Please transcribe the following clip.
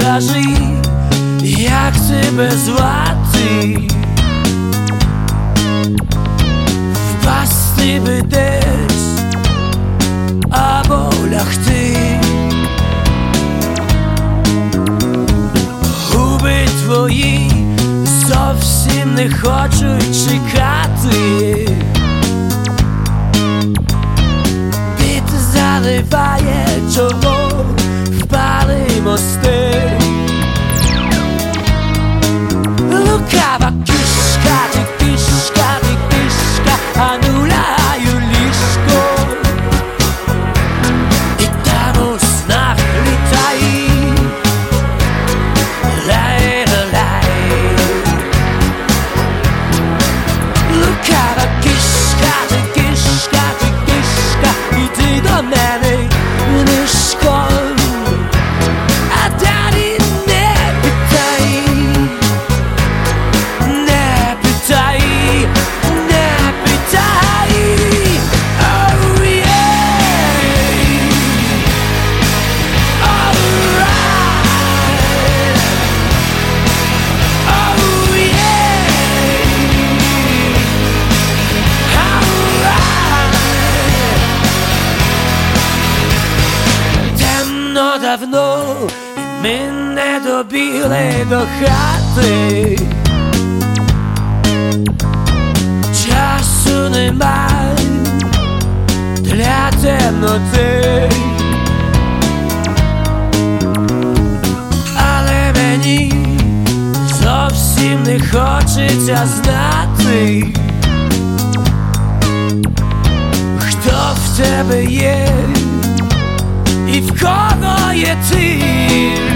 скажи, як тебе звати? Впасти би десь або лягти. Губи твої зовсім не хочуть чекати. Піт заливає чоло, впали мости. Лукава кішка, ти кішка, ти кішка, а ну ляй у ліжко. І там у снах літай. Лай-ла-лай. Лукава кішка, ти кішка, ти кішка, іди до мене у ліжко. А далі не питай. Не питай, не питай. Oh yeah. Alright. Oh yeah. Alright. Темно давно, і ми не добігли до хати. Часу немає для темноти, але мені зовсім не хочеться знати, хто в тебе є і в кого є ти.